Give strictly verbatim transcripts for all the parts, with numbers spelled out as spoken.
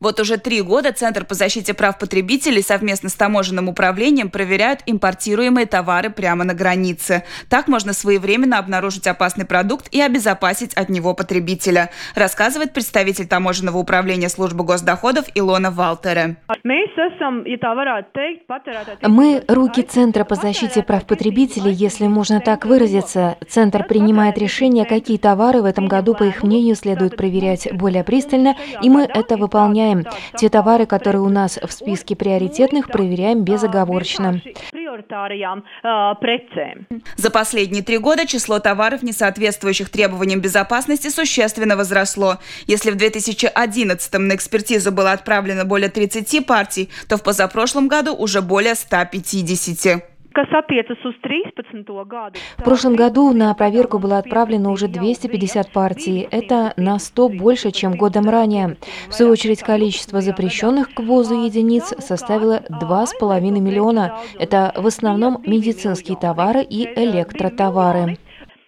Вот уже три года Центр по защите прав потребителей совместно с таможенным управлением проверяют импортируемые товары прямо на границе. Так можно своевременно обнаружить опасный продукт и обезопасить от него потребителя, рассказывает представитель таможенного управления службы госдоходов Илона Валтере. Мы – руки Центра по защите прав потребителей, если можно так выразиться. Центр принимает решение, какие товары в этом году, по их мнению, следует проверять более пристально, и мы это выполняем. Те товары, которые у нас в списке приоритетных, проверяем безоговорочно. За последние три года число товаров, не соответствующих требованиям безопасности, существенно возросло. Если в две тысячи одиннадцатом на экспертизу было отправлено более тридцати партий, то в позапрошлом году уже более ста пятидесяти. В прошлом году на проверку было отправлено уже двести пятьдесят партий. Это на сто больше, чем годом ранее. В свою очередь, количество запрещенных к ввозу единиц составило два с половиной миллиона. Это в основном медицинские товары и электротовары.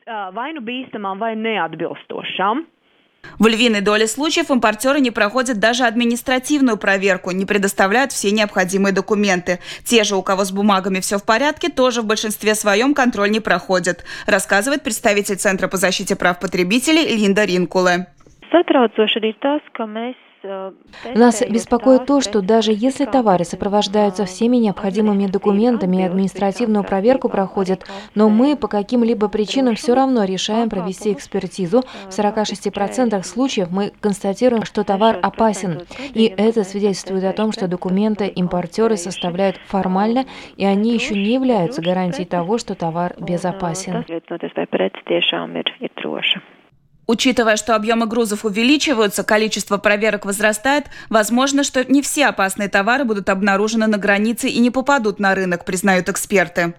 В львиной доле случаев импортеры не проходят даже административную проверку, не предоставляют все необходимые документы. Те же, у кого с бумагами все в порядке, тоже в большинстве своем контроль не проходят, рассказывает представитель Центра по защите прав потребителей Линда Ринкуле. Нас беспокоит то, что даже если товары сопровождаются всеми необходимыми документами и административную проверку проходят, но мы по каким-либо причинам все равно решаем провести экспертизу, в сорока шести процентах случаев мы констатируем, что товар опасен. И это свидетельствует о том, что документы импортеры составляют формально, и они еще не являются гарантией того, что товар безопасен. Учитывая, что объемы грузов увеличиваются, количество проверок возрастает, возможно, что не все опасные товары будут обнаружены на границе и не попадут на рынок, признают эксперты.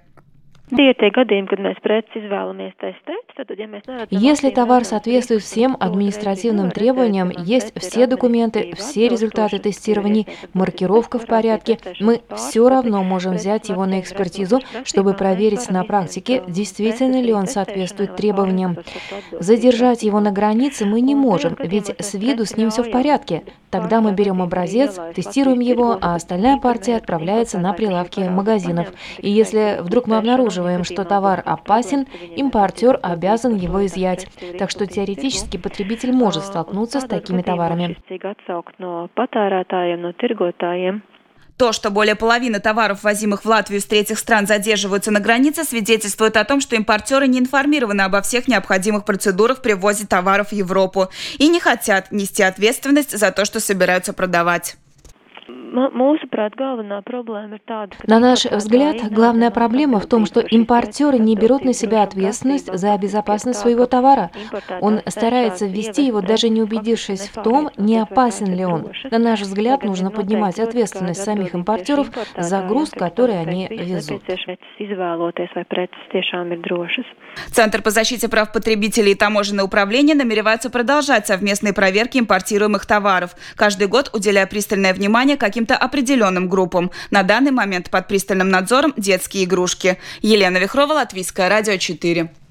Если товар соответствует всем административным требованиям, есть все документы, все результаты тестирований, маркировка в порядке, мы все равно можем взять его на экспертизу, чтобы проверить на практике, действительно ли он соответствует требованиям. Задержать его на границе мы не можем, ведь с виду с ним все в порядке. Тогда мы берем образец, тестируем его, а остальная партия отправляется на прилавки магазинов. И если вдруг мы обнаружим, что товар опасен, импортер обязан его изъять. Так что теоретически потребитель может столкнуться с такими товарами. То, что более половины товаров, ввозимых в Латвию из третьих стран, задерживаются на границе, свидетельствует о том, что импортеры не информированы обо всех необходимых процедурах при ввозе товаров в Европу и не хотят нести ответственность за то, что собираются продавать. На наш взгляд, главная проблема в том, что импортеры не берут на себя ответственность за безопасность своего товара. Он старается ввести его, даже не убедившись в том, не опасен ли он. На наш взгляд, нужно поднимать ответственность самих импортеров за груз, который они везут. Центр по защите прав потребителей и таможенное управление намереваются продолжать совместные проверки импортируемых товаров, каждый год уделяя пристальное внимание каким-то определенным группам. На данный момент под пристальным надзором детские игрушки. Елена Вихрова, Латвийское радио четыре.